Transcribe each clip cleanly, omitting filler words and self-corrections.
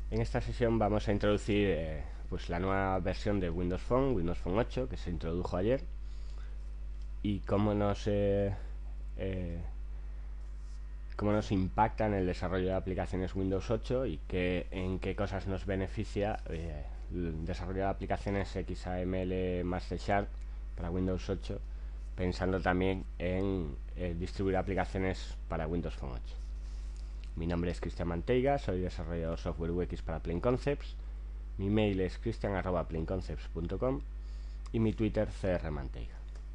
En esta sesión vamos a introducir pues la nueva versión de Windows Phone, Windows Phone 8, que se introdujo ayer, y eh, cómo nos impacta en el desarrollo de aplicaciones Windows 8 y en qué cosas nos beneficia el desarrollo de aplicaciones XAML más C Sharp para Windows 8, pensando también en distribuir aplicaciones para Windows Phone 8. Mi nombre es Cristian Manteiga, soy desarrollador software UX para Plain Concepts. Mi mail es cristian@plainconcepts.com y mi Twitter crmanteiga.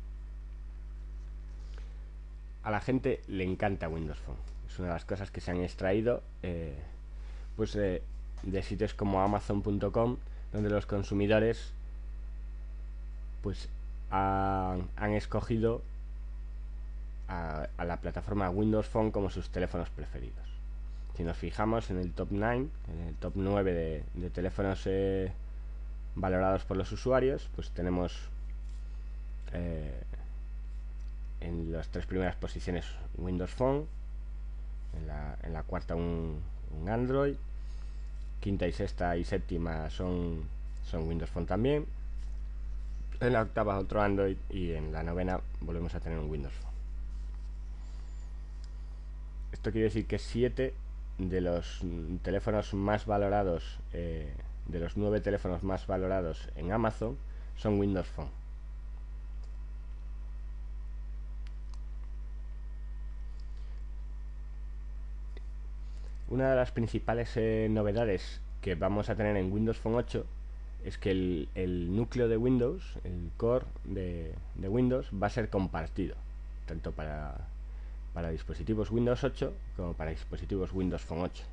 A la gente le encanta Windows Phone. Es una de las cosas que se han extraído pues de sitios como Amazon.com, donde los consumidores pues han escogido a la plataforma Windows Phone como sus teléfonos preferidos. Si nos fijamos en el top 9, en el top 9 de teléfonos valorados por los usuarios, pues tenemos en las tres primeras posiciones Windows Phone, en la cuarta un Android, quinta y sexta y séptima son Windows Phone también, en la octava otro Android y en la novena volvemos a tener un Windows Phone. Esto quiere decir que 7 de los teléfonos más valorados, de los 9 teléfonos más valorados en Amazon, son Windows Phone. Una de las principales novedades que vamos a tener en Windows Phone 8 es que el núcleo de Windows, el core de Windows, va a ser compartido, tanto para dispositivos Windows 8 como para dispositivos Windows Phone 8.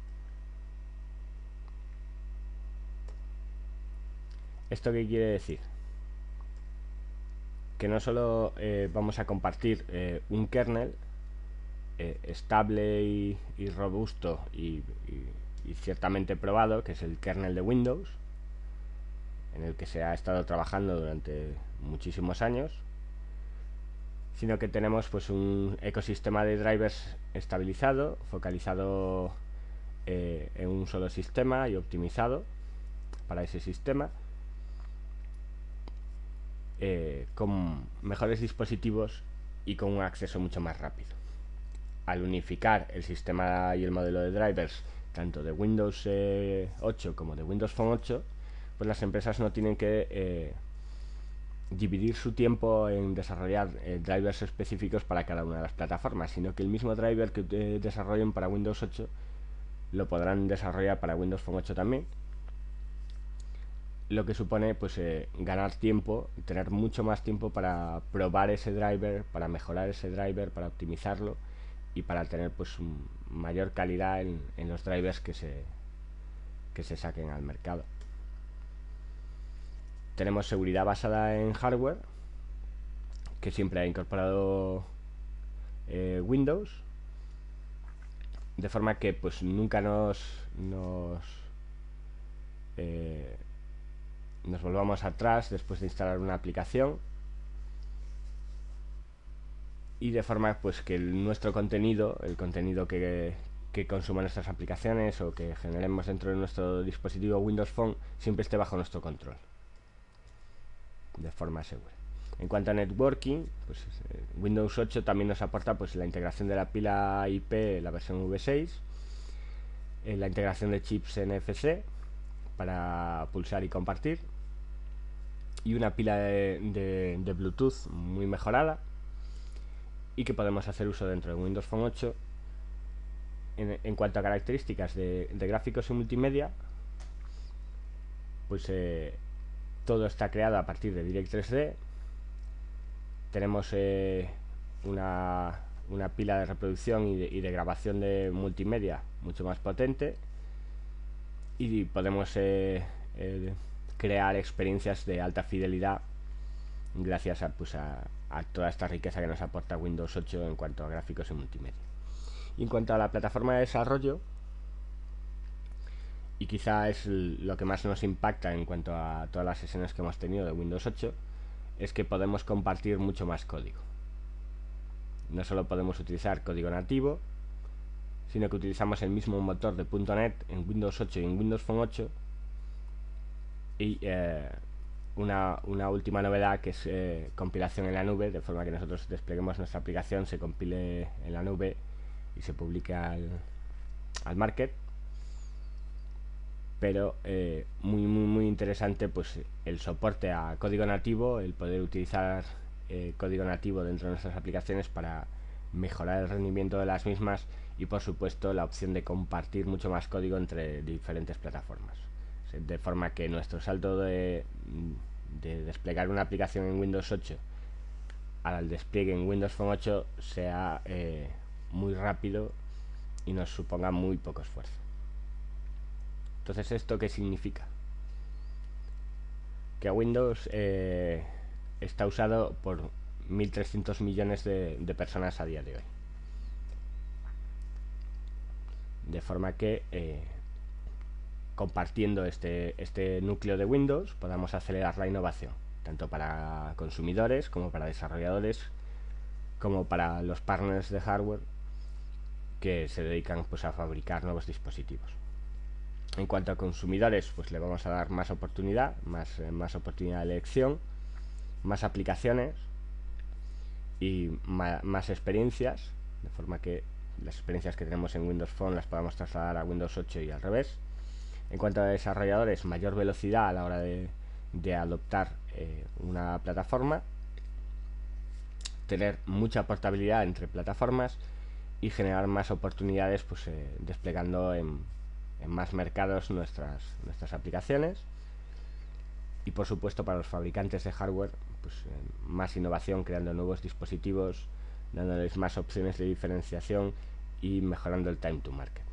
¿Esto qué quiere decir? Que no solo vamos a compartir un kernel estable y robusto y ciertamente probado, que es el kernel de Windows, en el que se ha estado trabajando durante muchísimos años, sino que tenemos pues un ecosistema de drivers estabilizado, focalizado en un solo sistema y optimizado para ese sistema, con mejores dispositivos y con un acceso mucho más rápido. Al unificar el sistema y el modelo de drivers tanto de Windows 8 como de Windows Phone 8, pues las empresas no tienen que dividir su tiempo en desarrollar drivers específicos para cada una de las plataformas, sino que el mismo driver que desarrollen para Windows 8 lo podrán desarrollar para Windows Phone 8 también, lo que supone pues ganar tiempo, tener mucho más tiempo para probar ese driver, para mejorar ese driver, para optimizarlo y para tener pues mayor calidad en los drivers que se saquen al mercado. Tenemos seguridad basada en hardware, que siempre ha incorporado Windows, de forma que pues nunca nos volvamos atrás después de instalar una aplicación, y de forma pues que nuestro contenido, el contenido que consuman nuestras aplicaciones o que generemos dentro de nuestro dispositivo Windows Phone, siempre esté bajo nuestro control de forma segura. En cuanto a networking, pues Windows 8 también nos aporta pues la integración de la pila IP, la versión V6, la integración de chips NFC para pulsar y compartir, y una pila de Bluetooth muy mejorada, y que podemos hacer uso dentro de Windows Phone 8. En cuanto a características de gráficos y multimedia, pues todo está creado a partir de DirectX 3D. Tenemos una pila de reproducción y de grabación de multimedia mucho más potente, y podemos crear experiencias de alta fidelidad gracias a toda esta riqueza que nos aporta Windows 8 en cuanto a gráficos y multimedia. Y en cuanto a la plataforma de desarrollo, y quizá es lo que más nos impacta en cuanto a todas las sesiones que hemos tenido de Windows 8, es que podemos compartir mucho más código. No solo podemos utilizar código nativo, sino que utilizamos el mismo motor de .NET en Windows 8 y en Windows Phone 8. Y una última novedad, que es compilación en la nube, de forma que nosotros despleguemos nuestra aplicación, se compile en la nube y se publique al market. Pero muy interesante, pues el soporte a código nativo, el poder utilizar código nativo dentro de nuestras aplicaciones para mejorar el rendimiento de las mismas, y por supuesto la opción de compartir mucho más código entre diferentes plataformas, de forma que nuestro salto de desplegar una aplicación en Windows 8 al despliegue en Windows Phone 8 sea muy rápido y nos suponga muy poco esfuerzo. Entonces, ¿esto qué significa? Que Windows está usado por 1.300 millones de personas a día de hoy. De forma que compartiendo este núcleo de Windows podamos acelerar la innovación, tanto para consumidores como para desarrolladores, como para los partners de hardware que se dedican pues a fabricar nuevos dispositivos. En cuanto a consumidores, pues le vamos a dar más oportunidad, más oportunidad de elección, más aplicaciones y más experiencias, de forma que las experiencias que tenemos en Windows Phone las podamos trasladar a Windows 8 y al revés. En cuanto a desarrolladores, mayor velocidad a la hora de adoptar una plataforma, tener mucha portabilidad entre plataformas y generar más oportunidades, pues desplegando en más mercados nuestras aplicaciones. Y por supuesto, para los fabricantes de hardware, pues más innovación, creando nuevos dispositivos, dándoles más opciones de diferenciación y mejorando el time to market.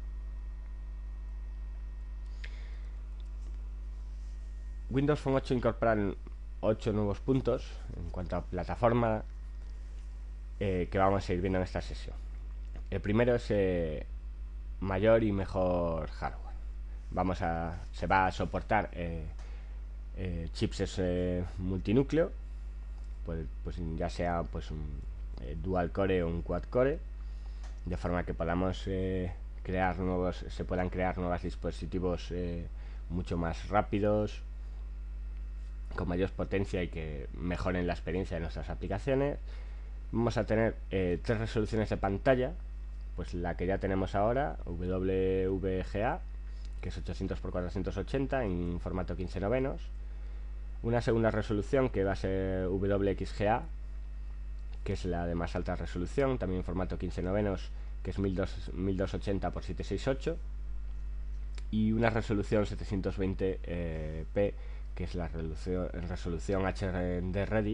Windows Phone 8 incorpora 8 nuevos puntos en cuanto a plataforma que vamos a ir viendo en esta sesión. El primero es mayor y mejor hardware. Se va a soportar chips multinúcleo, pues ya sea pues un dual core o un quad core, de forma que podamos se puedan crear nuevos dispositivos mucho más rápidos, con mayor potencia y que mejoren la experiencia de nuestras aplicaciones. Vamos a tener 3 resoluciones de pantalla, pues la que ya tenemos ahora, WVGA, que es 800x480 en formato 15/9. Una segunda resolución que va a ser WXGA, que es la de más alta resolución, también en formato 15/9, que es 1280x768. Y una resolución 720p, que es la resolución HDR Ready,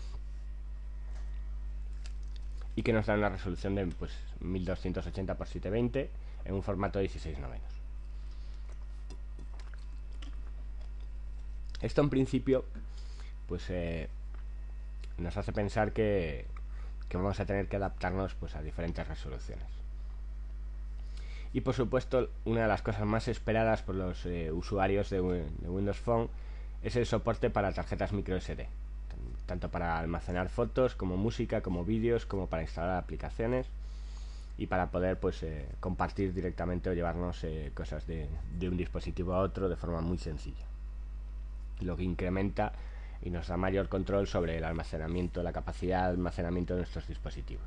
y que nos da una resolución de pues 1280x720 en un formato 16/9. Esto en principio pues nos hace pensar que vamos a tener que adaptarnos pues a diferentes resoluciones. Y por supuesto, una de las cosas más esperadas por los usuarios de Windows Phone es el soporte para tarjetas microSD, tanto para almacenar fotos como música, como vídeos, como para instalar aplicaciones y para poder pues compartir directamente o llevarnos cosas de un dispositivo a otro de forma muy sencilla, lo que incrementa y nos da mayor control sobre el almacenamiento, la capacidad de almacenamiento de nuestros dispositivos.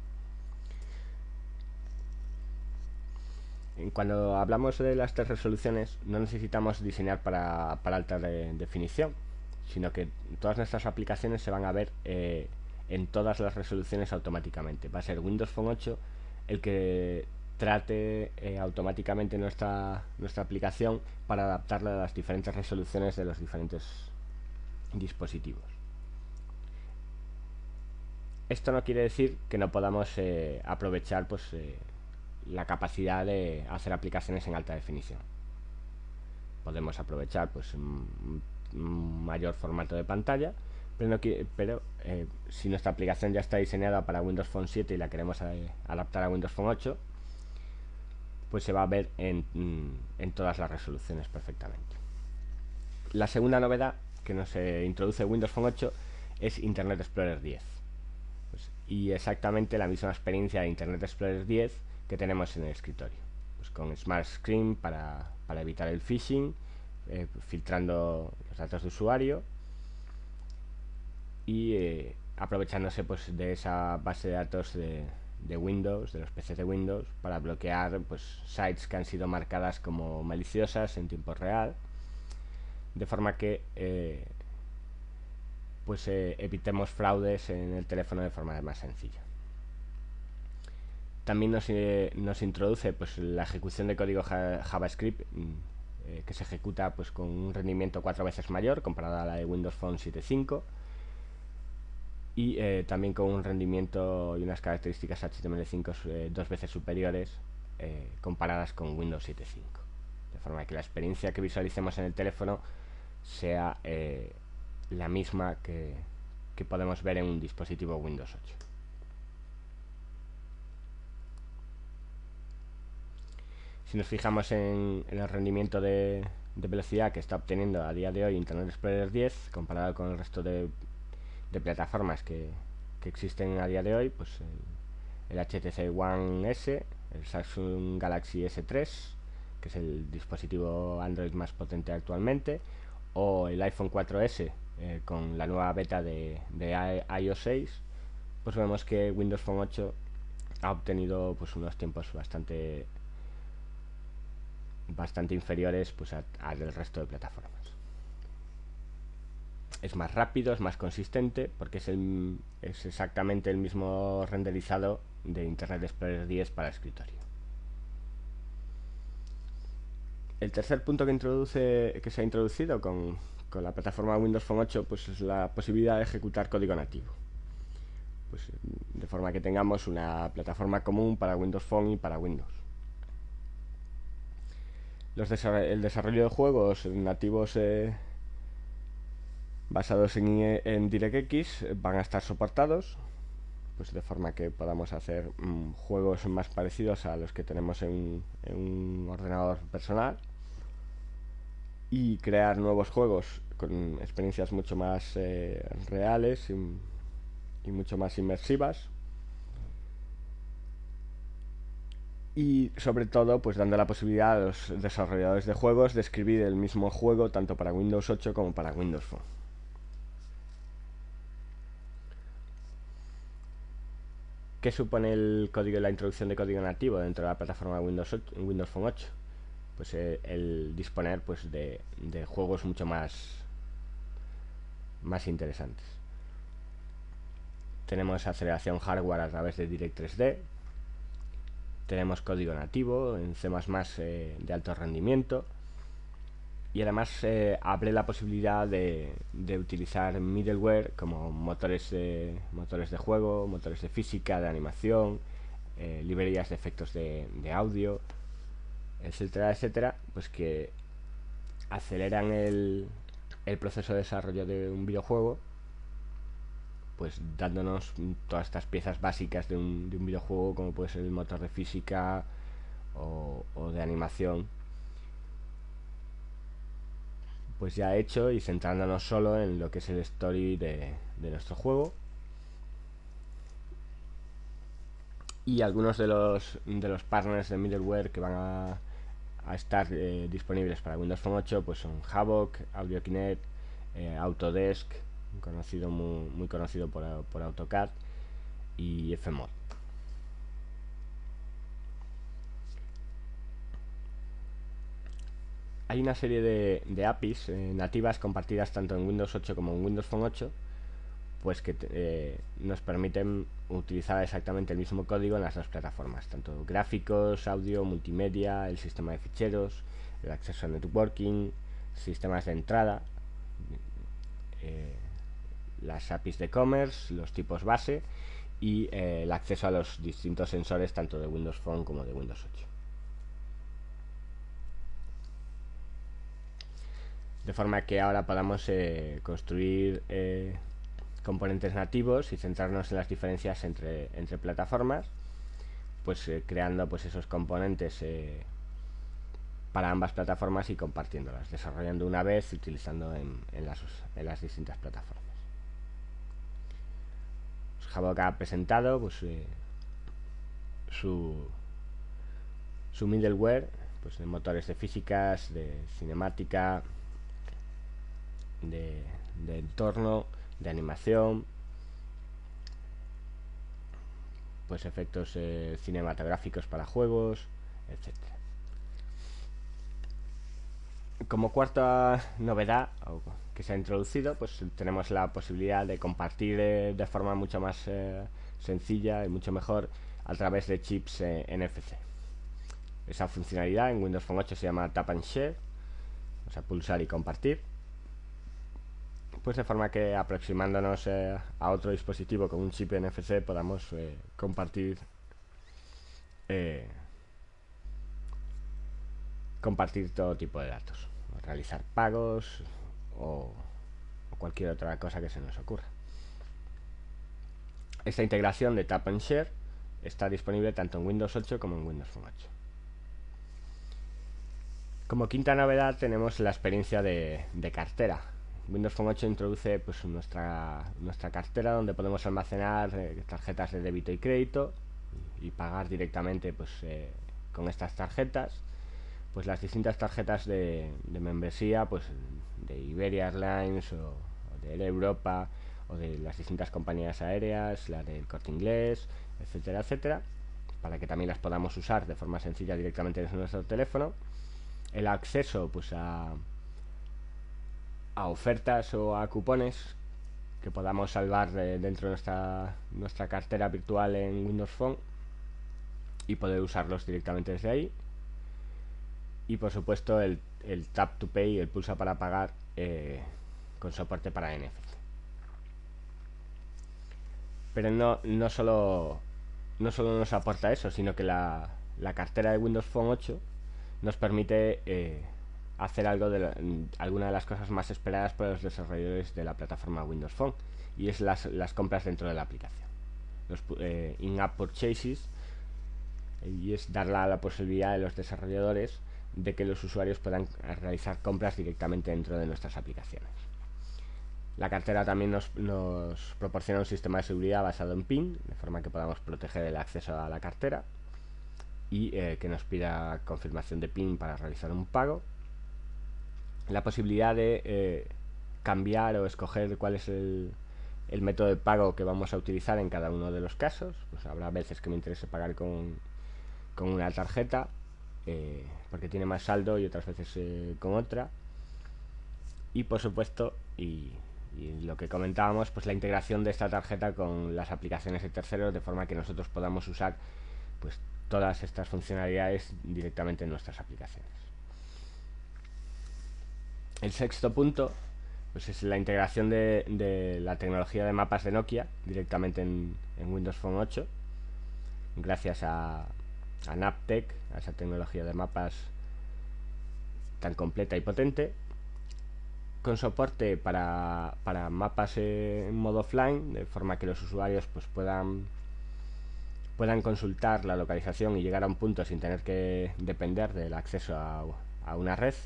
Cuando hablamos de las 3 resoluciones, no necesitamos diseñar para alta definición, sino que todas nuestras aplicaciones se van a ver en todas las resoluciones automáticamente. Va a ser Windows Phone 8 el que trate automáticamente nuestra aplicación para adaptarla a las diferentes resoluciones de los diferentes dispositivos. Esto no quiere decir que no podamos aprovechar pues la capacidad de hacer aplicaciones en alta definición. Podemos aprovechar pues un mayor formato de pantalla, pero si nuestra aplicación ya está diseñada para Windows Phone 7 y la queremos adaptar a Windows Phone 8, pues se va a ver en todas las resoluciones perfectamente. La segunda novedad que nos introduce Windows Phone 8 es Internet Explorer 10. Y exactamente la misma experiencia de Internet Explorer 10, que tenemos en el escritorio. Pues con Smart Screen para evitar el phishing, filtrando los datos de usuario y aprovechándose pues de esa base de datos de Windows, de los PCs de Windows, para bloquear pues sites que han sido marcadas como maliciosas en tiempo real, de forma que evitemos fraudes en el teléfono de forma más sencilla. También nos introduce pues la ejecución de código JavaScript que se ejecuta pues con un rendimiento 4 veces mayor comparado a la de Windows Phone 7.5 y también con un rendimiento y unas características HTML5 2 veces superiores comparadas con Windows 7.5, de forma que la experiencia que visualicemos en el teléfono sea la misma que podemos ver en un dispositivo Windows 8. Si nos fijamos en el rendimiento de velocidad que está obteniendo a día de hoy Internet Explorer 10 comparado con el resto de plataformas que existen a día de hoy, pues el HTC One S, el Samsung Galaxy S3, que es el dispositivo Android más potente actualmente, o el iPhone 4S con la nueva beta de iOS 6, pues vemos que Windows Phone 8 ha obtenido pues unos tiempos bastante inferiores pues al del resto de plataformas. Es más rápido, es más consistente, porque es exactamente el mismo renderizado de Internet Explorer 10 para escritorio. El tercer punto que se ha introducido con la plataforma Windows Phone 8 pues es la posibilidad de ejecutar código nativo, pues de forma que tengamos una plataforma común para Windows Phone y para Windows. El desarrollo de juegos nativos basados en DirectX van a estar soportados, pues de forma que podamos hacer juegos más parecidos a los que tenemos en un ordenador personal y crear nuevos juegos con experiencias mucho más reales y mucho más inmersivas, y sobre todo pues dando la posibilidad a los desarrolladores de juegos de escribir el mismo juego tanto para Windows 8 como para Windows Phone. ¿Qué supone la introducción de código nativo dentro de la plataforma Windows Phone 8? Pues el disponer pues de juegos mucho más interesantes. Tenemos aceleración hardware a través de Direct3D, tenemos código nativo en C++ de alto rendimiento, y además abre la posibilidad de utilizar middleware como motores de juego, motores de física, de animación, librerías de efectos de audio, etcétera, etcétera, pues que aceleran el proceso de desarrollo de un videojuego, pues dándonos todas estas piezas básicas de un videojuego, como puede ser el motor de física o de animación, pues ya hecho, y centrándonos solo en lo que es el story de nuestro juego. Y algunos de los partners de middleware que van a estar disponibles para Windows Phone 8 pues son Havok, AudioKinet, Autodesk, muy conocido por AutoCAD, y Fmod. Hay una serie de APIs nativas compartidas tanto en Windows 8 como en Windows Phone 8, pues que nos permiten utilizar exactamente el mismo código en las dos plataformas, tanto gráficos, audio, multimedia, el sistema de ficheros, el acceso a networking, sistemas de entrada, las APIs de commerce, los tipos base y el acceso a los distintos sensores tanto de Windows Phone como de Windows 8. De forma que ahora podamos construir componentes nativos y centrarnos en las diferencias entre plataformas, pues creando pues esos componentes para ambas plataformas y compartiéndolas, desarrollando una vez y utilizando en las distintas plataformas. Pues Havok ha presentado pues, su su middleware, pues de motores de físicas, de cinemática, de entorno, de animación, pues efectos cinematográficos para juegos, etcétera. Como cuarta novedad que se ha introducido, pues tenemos la posibilidad de compartir de forma mucho más sencilla y mucho mejor a través de chips NFC. Esa funcionalidad en Windows Phone 8 se llama Tap and Share, o sea, pulsar y compartir. Pues de forma que aproximándonos a otro dispositivo con un chip NFC podamos compartir todo tipo de datos, realizar pagos o cualquier otra cosa que se nos ocurra. Esta integración de Tap and Share está disponible tanto en Windows 8 como en Windows Phone 8. Como quinta novedad tenemos la experiencia de cartera. Windows Phone 8 introduce pues nuestra cartera, donde podemos almacenar tarjetas de débito y crédito y pagar directamente pues con estas tarjetas pues las distintas tarjetas de membresía, pues de Iberia Airlines o de Air Europa o de las distintas compañías aéreas, la del Corte Inglés, etcétera, etcétera, para que también las podamos usar de forma sencilla directamente desde nuestro teléfono. El acceso pues a ofertas o a cupones que podamos salvar dentro de nuestra cartera virtual en Windows Phone y poder usarlos directamente desde ahí. Y por supuesto el Tap to Pay, el pulsa para pagar con soporte para NFC. Pero no solo nos aporta eso, sino que la cartera de Windows Phone 8 nos permite hacer alguna de las cosas más esperadas por los desarrolladores de la plataforma Windows Phone, y es las compras dentro de la aplicación, los in-app purchases, y es dar la posibilidad a los desarrolladores de que los usuarios puedan realizar compras directamente dentro de nuestras aplicaciones. La cartera también nos proporciona un sistema de seguridad basado en PIN, de forma que podamos proteger el acceso a la cartera y que nos pida confirmación de PIN para realizar un pago. La posibilidad de cambiar o escoger cuál es el método de pago que vamos a utilizar en cada uno de los casos. Pues habrá veces que me interese pagar con una tarjeta porque tiene más saldo, y otras veces con otra. Y por supuesto, y lo que comentábamos, pues la integración de esta tarjeta con las aplicaciones de terceros, de forma que nosotros podamos usar pues todas estas funcionalidades directamente en nuestras aplicaciones. El sexto punto pues es la integración de la tecnología de mapas de Nokia directamente en Windows Phone 8, gracias a Naptec, a esa tecnología de mapas tan completa y potente, con soporte para mapas en modo offline, de forma que los usuarios pues puedan consultar la localización y llegar a un punto sin tener que depender del acceso a una red.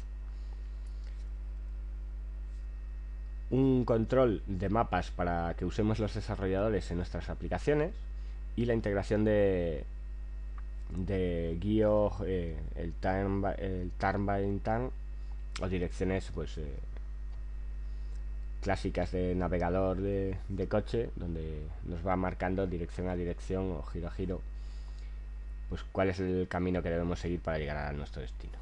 Un control de mapas para que usemos los desarrolladores en nuestras aplicaciones, y la integración de guío, el turn by turn, o direcciones pues clásicas de navegador de coche, donde nos va marcando dirección a dirección o giro a giro pues cuál es el camino que debemos seguir para llegar a nuestro destino.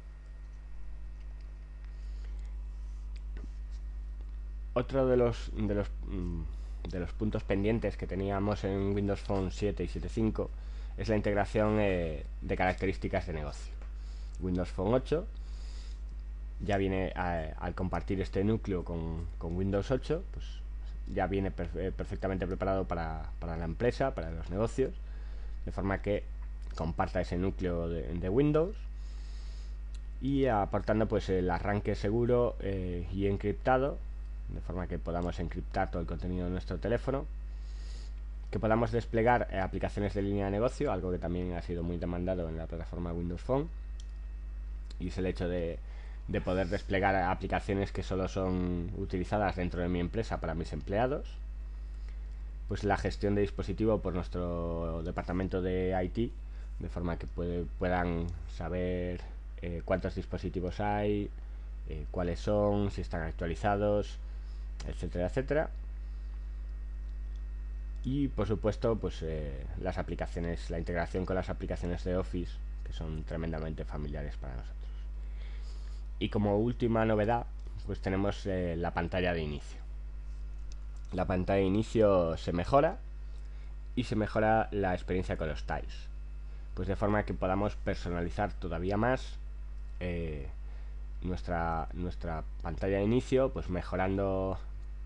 Otro de los puntos pendientes que teníamos en Windows Phone 7 y 7.5 es la integración de características de negocio. Windows Phone 8 ya viene al compartir este núcleo con Windows 8, pues ya viene perfectamente preparado para la empresa, para los negocios, de forma que comparta ese núcleo de Windows, y aportando pues el arranque seguro y encriptado, de forma que podamos encriptar todo el contenido de nuestro teléfono, que podamos desplegar aplicaciones de línea de negocio, algo que también ha sido muy demandado en la plataforma Windows Phone, y es el hecho de poder desplegar aplicaciones que solo son utilizadas dentro de mi empresa para mis empleados. Pues la gestión de dispositivo por nuestro departamento de IT, de forma que puedan saber cuántos dispositivos hay, cuáles son, si están actualizados, etcétera, etcétera. Y por supuesto, pues las aplicaciones, la integración con las aplicaciones de Office, que son tremendamente familiares para nosotros. Y como última novedad, pues tenemos la pantalla de inicio. La pantalla de inicio se mejora y se mejora la experiencia con los tiles, pues de forma que podamos personalizar todavía más nuestra pantalla de inicio, pues mejorando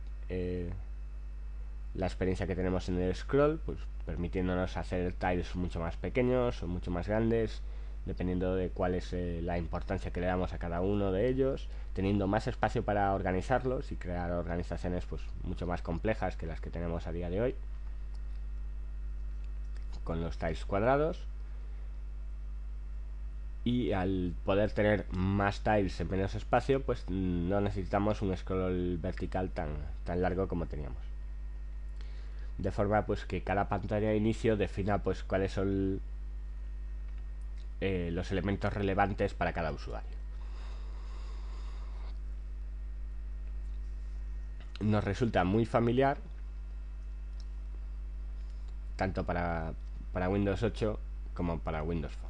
la experiencia que tenemos en el scroll, pues permitiéndonos hacer tiles mucho más pequeños o mucho más grandes, dependiendo de cuál es la importancia que le damos a cada uno de ellos, teniendo más espacio para organizarlos y crear organizaciones pues mucho más complejas que las que tenemos a día de hoy con los tiles cuadrados. Y al poder tener más tiles en menos espacio, pues no necesitamos un scroll vertical tan largo como teníamos, de forma pues que cada pantalla de inicio defina pues cuáles son los elementos relevantes para cada usuario. Nos resulta muy familiar tanto para Windows 8 como para Windows Phone.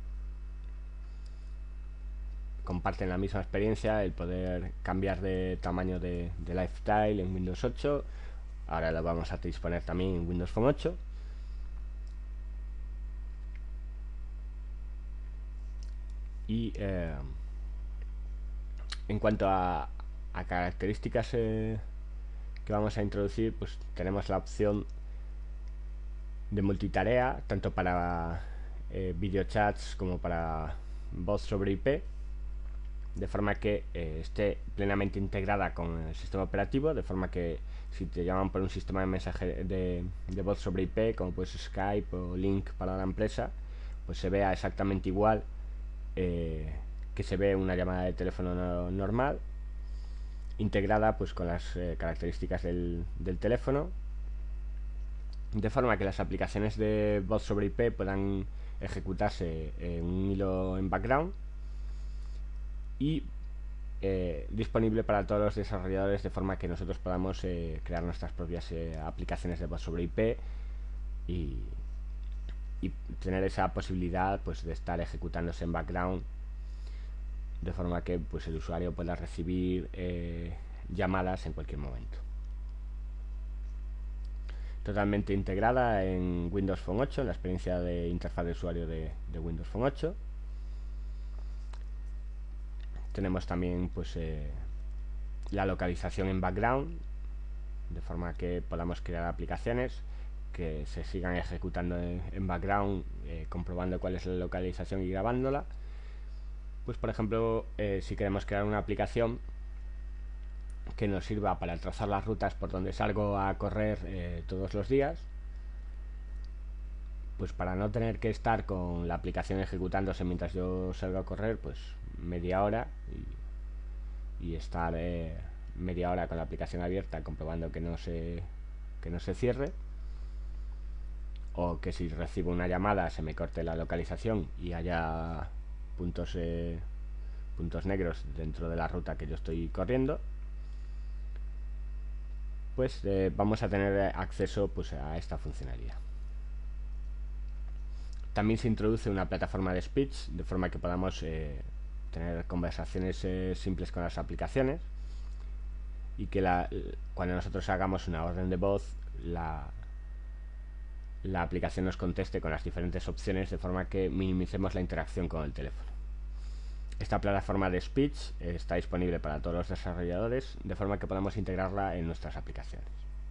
Comparten la misma experiencia, el poder cambiar de tamaño de lifestyle en Windows 8. Ahora lo vamos a disponer también en Windows Phone 8. Y en cuanto a características que vamos a introducir, pues tenemos la opción de multitarea, tanto para videochats como para voz sobre IP, de forma que esté plenamente integrada con el sistema operativo, de forma que si te llaman por un sistema de mensaje de voz sobre IP, como pues Skype o Link para la empresa, pues se vea exactamente igual que se ve una llamada de teléfono normal, integrada pues con las características del teléfono, de forma que las aplicaciones de voz sobre IP puedan ejecutarse en un hilo en background y disponible para todos los desarrolladores, de forma que nosotros podamos crear nuestras propias aplicaciones de voz sobre IP y tener esa posibilidad pues de estar ejecutándose en background, de forma que pues el usuario pueda recibir llamadas en cualquier momento. Totalmente integrada en Windows Phone 8, en la experiencia de interfaz de usuario de Windows Phone 8. Tenemos también pues la localización en background, de forma que podamos crear aplicaciones que se sigan ejecutando en background, comprobando cuál es la localización y grabándola. Pues por ejemplo, si queremos crear una aplicación que nos sirva para trazar las rutas por donde salgo a correr todos los días, pues para no tener que estar con la aplicación ejecutándose mientras yo salgo a correr, pues media hora y estar media hora con la aplicación abierta comprobando que no se cierre, o que si recibo una llamada se me corte la localización y haya puntos negros dentro de la ruta que yo estoy corriendo, pues vamos a tener acceso pues a esta funcionalidad. También se introduce una plataforma de speech, de forma que podamos tener conversaciones simples con las aplicaciones, y que cuando nosotros hagamos una orden de voz, la aplicación nos conteste con las diferentes opciones, de forma que minimicemos la interacción con el teléfono. Esta plataforma de speech está disponible para todos los desarrolladores, de forma que podamos integrarla en nuestras aplicaciones.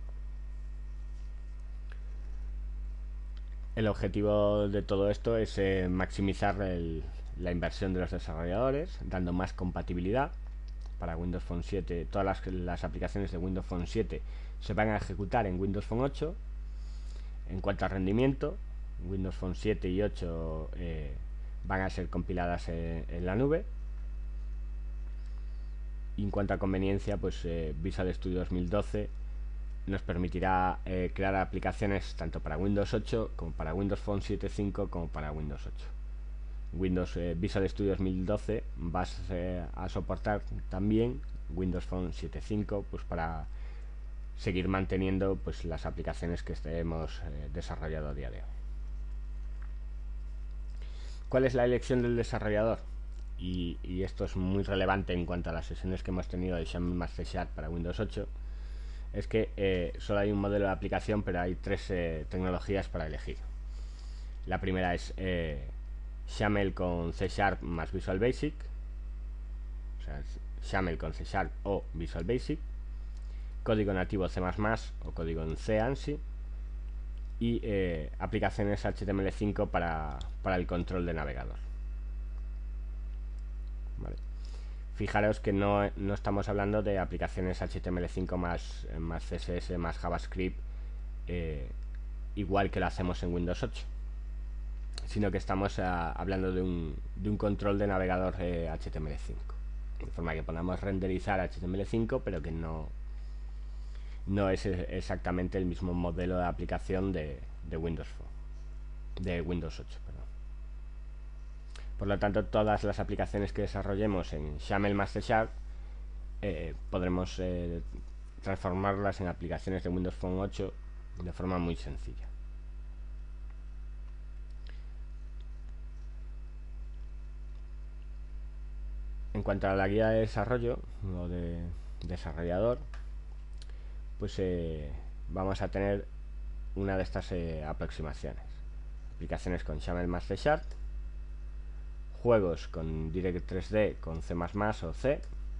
El objetivo de todo esto es maximizar la inversión de los desarrolladores, dando más compatibilidad para Windows Phone 7. Todas las aplicaciones de Windows Phone 7 se van a ejecutar en Windows Phone 8. En cuanto a rendimiento, Windows Phone 7 y 8 van a ser compiladas en la nube. Y en cuanto a conveniencia, pues Visual Studio 2012 nos permitirá crear aplicaciones tanto para Windows 8 como para Windows Phone 7.5 como para Windows 8. Windows Visual Studio 2012 va a soportar también Windows Phone 7.5, pues para seguir manteniendo pues las aplicaciones que hemos desarrollado a día de hoy. ¿Cuál es la elección del desarrollador? Y esto es muy relevante en cuanto a las sesiones que hemos tenido de XAML Master Sharp para Windows 8. Es que solo hay un modelo de aplicación, pero hay tres tecnologías para elegir. La primera es XAML con C# más Visual Basic, o sea, XAML con C# o Visual Basic, código nativo C++ o código en C ANSI, y aplicaciones HTML5 para el control de navegador. Vale. Fijaros que no estamos hablando de aplicaciones HTML5 más CSS más JavaScript igual que lo hacemos en Windows 8, sino que estamos hablando de un control de navegador HTML5, de forma que podamos renderizar HTML5, pero que no es exactamente el mismo modelo de aplicación de Windows 8, perdón. Por lo tanto, todas las aplicaciones que desarrollemos en XAML Master Sharp podremos transformarlas en aplicaciones de Windows Phone 8 de forma muy sencilla. En cuanto a la guía de desarrollo o de desarrollador, pues vamos a tener una de estas aproximaciones: aplicaciones con XAML Master Sharp, juegos con Direct 3D con C++ o C,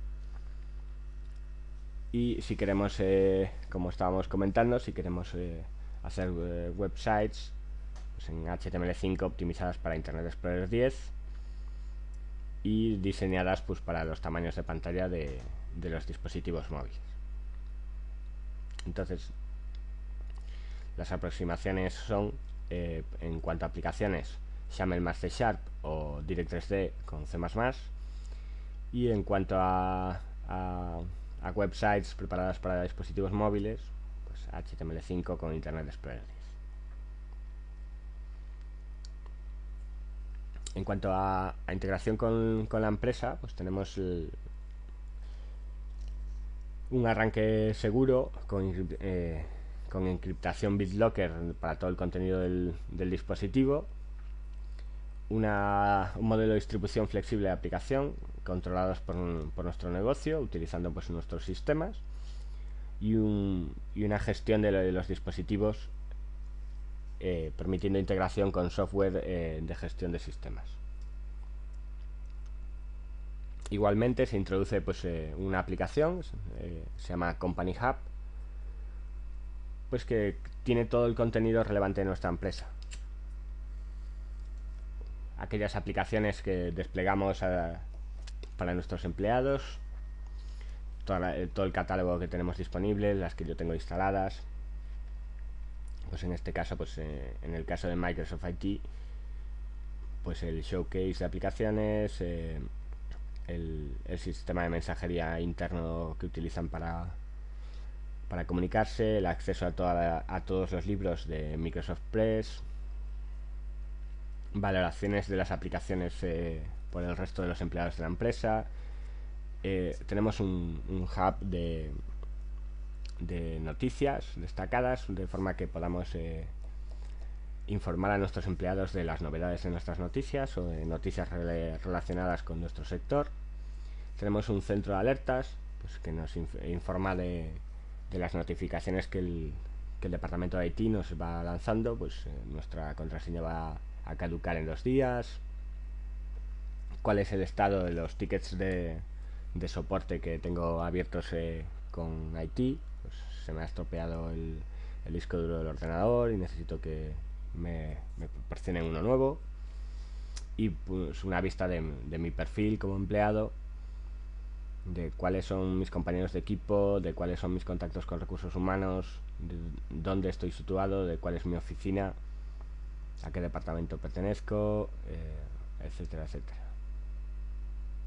y si queremos, como estábamos comentando, si queremos hacer websites pues en HTML5 optimizadas para Internet Explorer 10 y diseñadas pues para los tamaños de pantalla de los dispositivos móviles. Entonces, las aproximaciones son, en cuanto a aplicaciones, XAML Master Sharp o Direct 3D con C++, y en cuanto a websites preparadas para dispositivos móviles, pues HTML5 con Internet Explorer 10. En cuanto a integración con la empresa, pues tenemos un arranque seguro con encriptación BitLocker para todo el contenido del dispositivo, un modelo de distribución flexible de aplicación controlados por nuestro negocio utilizando pues nuestros sistemas, y una gestión de los dispositivos permitiendo integración con software de gestión de sistemas. Igualmente se introduce pues una aplicación, se llama Company Hub, pues que tiene todo el contenido relevante de nuestra empresa. Aquellas aplicaciones que desplegamos para nuestros empleados, todo el catálogo que tenemos disponible, las que yo tengo instaladas. Pues en este caso, pues en el caso de Microsoft IT, pues el showcase de aplicaciones, el sistema de mensajería interno que utilizan para comunicarse, el acceso a todos los libros de Microsoft Press, valoraciones de las aplicaciones por el resto de los empleados de la empresa. Tenemos un hub de noticias destacadas, de forma que podamos informar a nuestros empleados de las novedades de nuestras noticias o de noticias relacionadas con nuestro sector. Tenemos un centro de alertas pues que nos informa de las notificaciones que el departamento de IT nos va lanzando. Pues nuestra contraseña va a caducar en 2 días, cuál es el estado de los tickets de soporte que tengo abiertos con IT. Pues se me ha estropeado el disco duro del ordenador y necesito que me proporcionen uno nuevo, y pues una vista de mi perfil como empleado, de cuáles son mis compañeros de equipo, de cuáles son mis contactos con recursos humanos, de dónde estoy situado, de cuál es mi oficina, a qué departamento pertenezco, etcétera, etcétera.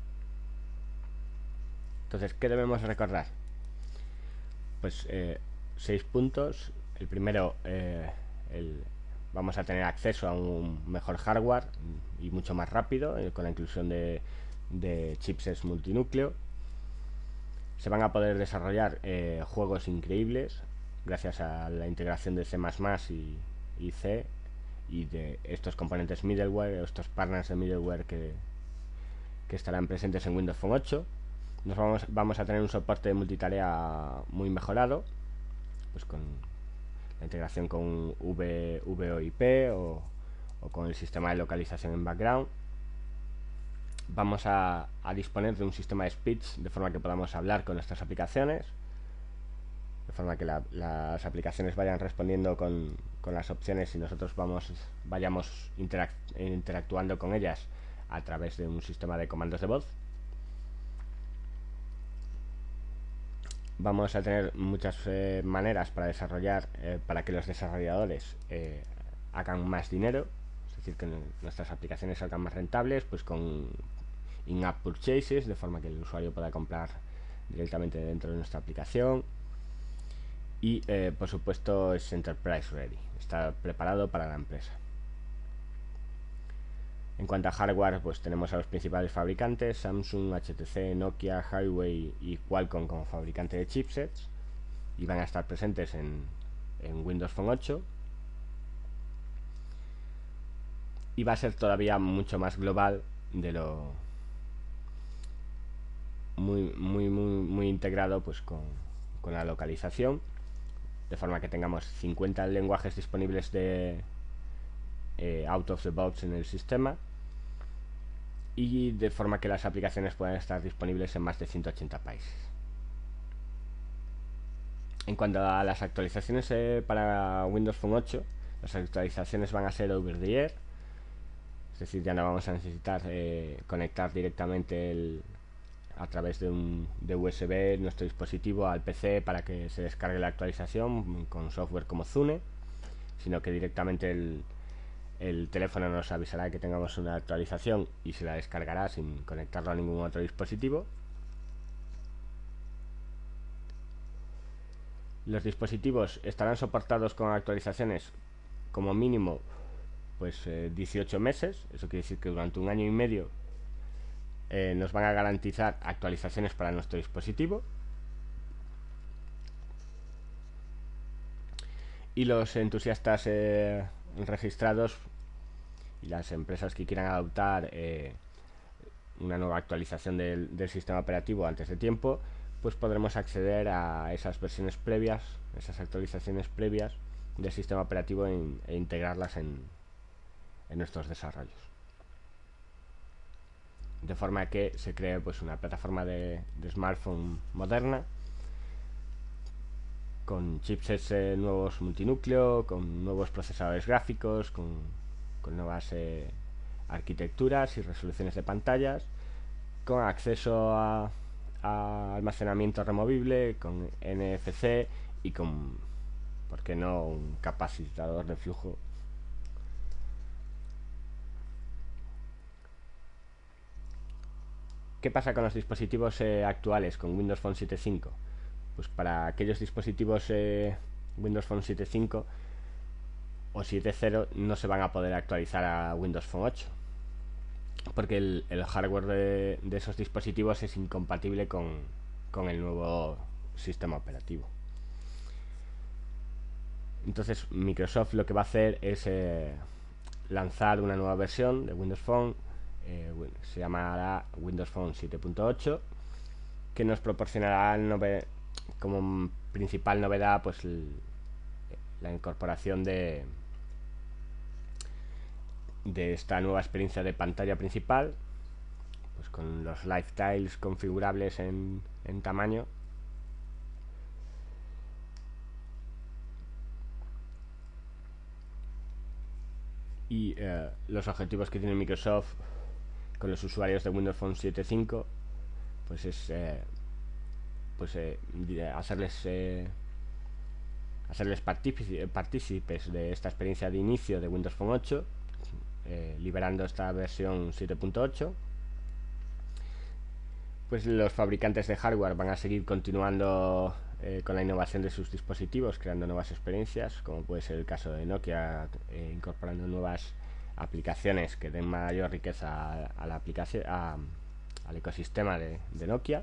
Entonces, ¿qué debemos recordar? Pues 6 puntos. El primero, vamos a tener acceso a un mejor hardware y mucho más rápido, con la inclusión de chipsets multinúcleo. Se van a poder desarrollar juegos increíbles gracias a la integración de C++ y C y de estos componentes middleware, estos partners de middleware que estarán presentes en Windows Phone 8. Vamos a tener un soporte de multitarea muy mejorado, pues con la integración con VoIP o con el sistema de localización en background. Vamos a disponer de un sistema de speech de forma que podamos hablar con nuestras aplicaciones, de forma que las aplicaciones vayan respondiendo con las opciones y nosotros vayamos interactuando con ellas a través de un sistema de comandos de voz. Vamos a tener muchas maneras para desarrollar, para que los desarrolladores hagan más dinero, es decir, que nuestras aplicaciones salgan más rentables, pues con in-app purchases, de forma que el usuario pueda comprar directamente dentro de nuestra aplicación. Y por supuesto es Enterprise Ready, está preparado para la empresa. En cuanto a hardware, pues tenemos a los principales fabricantes: Samsung, HTC, Nokia, Huawei y Qualcomm como fabricante de chipsets, y van a estar presentes en Windows Phone 8. Y va a ser todavía mucho más global de lo muy integrado, pues con la localización, de forma que tengamos 50 lenguajes disponibles de out of the box en el sistema, y de forma que las aplicaciones puedan estar disponibles en más de 180 países. En cuanto a las actualizaciones para Windows Phone 8, las actualizaciones van a ser over the air, es decir, ya no vamos a necesitar conectar directamente a través de USB nuestro dispositivo al PC para que se descargue la actualización con software como Zune, sino que directamente el teléfono nos avisará que tengamos una actualización y se la descargará sin conectarlo a ningún otro dispositivo. Los dispositivos estarán soportados con actualizaciones como mínimo pues 18 meses, eso quiere decir que durante un año y medio nos van a garantizar actualizaciones para nuestro dispositivo. Y los entusiastas registrados y las empresas que quieran adoptar una nueva actualización del sistema operativo antes de tiempo, pues podremos acceder a esas versiones previas, esas actualizaciones previas del sistema operativo e integrarlas en nuestros desarrollos, de forma que se cree pues una plataforma de smartphone moderna con chipsets nuevos multinúcleo, con nuevos procesadores gráficos, con nuevas arquitecturas y resoluciones de pantallas, con acceso a almacenamiento removible, con NFC y con, ¿por qué no?, un capacitor de flujo. ¿Qué pasa con los dispositivos actuales con Windows Phone 7.5? Pues para aquellos dispositivos Windows Phone 7.5 o 7.0 no se van a poder actualizar a Windows Phone 8, porque el hardware de esos dispositivos es incompatible con el nuevo sistema operativo. Entonces Microsoft lo que va a hacer es lanzar una nueva versión de Windows Phone, se llamará Windows Phone 7.8, que nos proporcionará como principal novedad pues la incorporación de esta nueva experiencia de pantalla principal, pues con los live tiles configurables en tamaño, y los objetivos que tiene Microsoft con los usuarios de Windows Phone 7.5 pues es hacerles partícipes de esta experiencia de inicio de Windows Phone 8, liberando esta versión 7.8. Pues los fabricantes de hardware van a seguir continuando con la innovación de sus dispositivos, creando nuevas experiencias, como puede ser el caso de Nokia, incorporando nuevas aplicaciones que den mayor riqueza a la aplicación, al ecosistema de Nokia.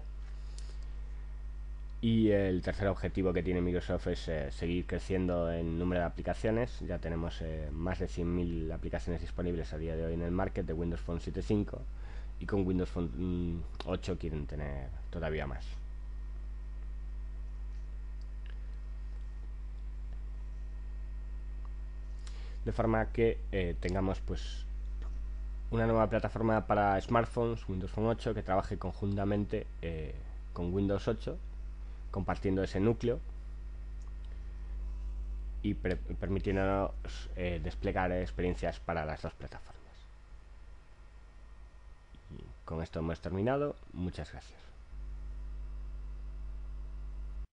Y el tercer objetivo que tiene Microsoft es seguir creciendo en número de aplicaciones. Ya tenemos más de 100.000 aplicaciones disponibles a día de hoy en el market de Windows Phone 7.5, y con Windows Phone 8 quieren tener todavía más. De forma que tengamos pues una nueva plataforma para smartphones, Windows Phone 8, que trabaje conjuntamente con Windows 8, compartiendo ese núcleo y permitiéndonos desplegar experiencias para las dos plataformas. Y con esto hemos terminado. Muchas gracias.